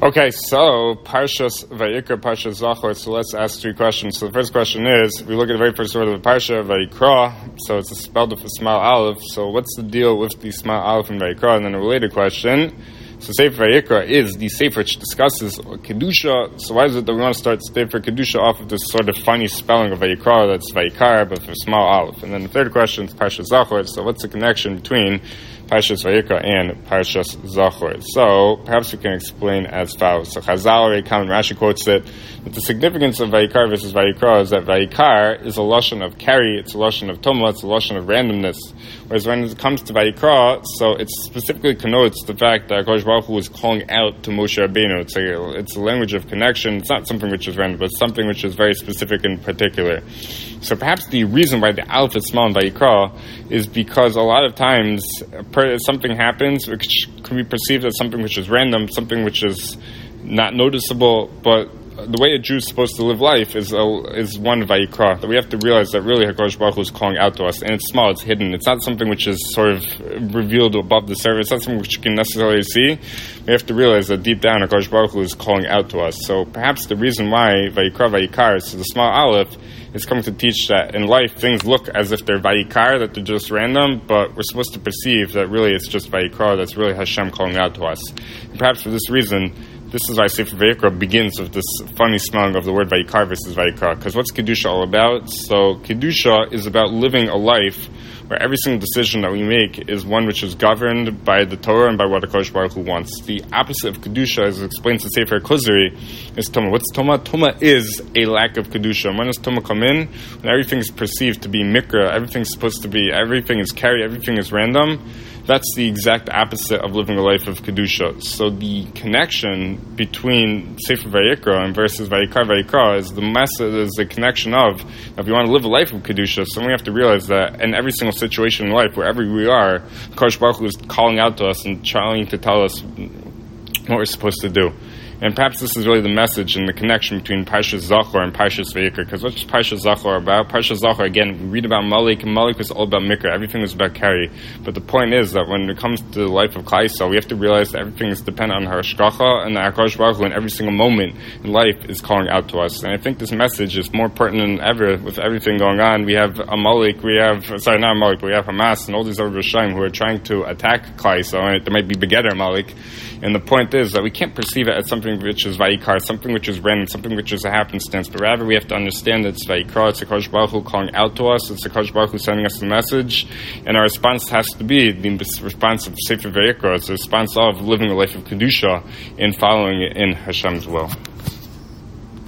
Okay, so Parshas Vayikra, Parshas Zachor. So let's ask three questions. So the first question is, we look at the very first word of the Parsha, Vayikra. So it's spelled with a small aleph. So what's the deal with the small aleph in Vayikra? And then a related question. So Sefer Vayikra is the Sefer which discusses Kedusha. So why is it that we want to start Sefer Kedusha off of this sort of funny spelling of Vayikra, that's Vayikar, but for small aleph? And then the third question is Parshas Zachor. So what's the connection between Parshas Vayikra and Parshas Zachor? So perhaps we can explain as follows. So Chazal, Rashi quotes it, that the significance of Vayikar versus Vayikra is that Vayikar is a lashon of carry, it's a lashon of tumah, it's a lashon of randomness. Whereas when it comes to Vayikra, so it specifically connotes the fact that HaKadosh Baruch Hu is calling out to Moshe Rabbeinu. It's a language of connection. It's not something which is random, but something which is very specific and particular. So perhaps the reason why the aleph is small in Vayikra is because a lot of times something happens which can be perceived as something which is random, something which is not noticeable, but the way a Jew is supposed to live life is one Vayikra, that we have to realize that really HaKadosh Baruch Hu is calling out to us, and it's small, it's hidden. It's not something which is sort of revealed above the surface. It's not something which you can necessarily see. We have to realize that deep down HaKadosh Baruch Hu is calling out to us. So perhaps the reason why Vayikra, Vayikar, so the small aleph, is coming to teach that in life things look as if they're Vayikar, that they're just random, but we're supposed to perceive that really it's just Vayikra, that's really Hashem calling out to us. And perhaps for this reason, this is why Sefer Vayikra begins with this funny spelling of the word Vayikar versus Vayikra. Because what's Kedusha all about? So Kedusha is about living a life where every single decision that we make is one which is governed by the Torah and by what HaKadosh Baruch Hu wants. The opposite of Kedusha, as explains in Sefer Kuzari, is Tumah. What's Tumah? Tumah is a lack of Kedusha. And when does Tumah come in? When everything is perceived to be Mikra, everything is carry, everything is random. That's the exact opposite of living a life of Kedusha. So the connection between Sefer Vayikra and versus Vayikra is the connection of, if you want to live a life of Kedusha, so we have to realize that in every single situation in life, wherever we are, HaKadosh Baruch Hu is calling out to us and trying to tell us what we're supposed to do. And perhaps this is really the message and the connection between Parshas Zachor and Parshas Vayikra. Because what's Parshas Zachor about? Parshas Zachor, again, we read about Malik, and Malik was all about Mikra. Everything was about carry. But the point is that when it comes to the life of Klal Yisrael, we have to realize that everything is dependent on Hashgacha, and that HaKadosh Baruch Hu in every single moment in life is calling out to us. And I think this message is more pertinent than ever with everything going on. We have Amalek, we have Hamas, and all these other Rishayim who are trying to attack Klal Yisrael. Right? There might be Begeder Amalek. And the point is that we can't perceive it as something which is Vayikar, something which is random, something which is a happenstance, but rather we have to understand that it's Vayikra, it's HaKadosh Baruch Hu calling out to us, it's HaKadosh Baruch Hu sending us the message, and our response has to be the response of Sefer Vayikra, it's the response of living a life of Kedusha and following it in Hashem's will.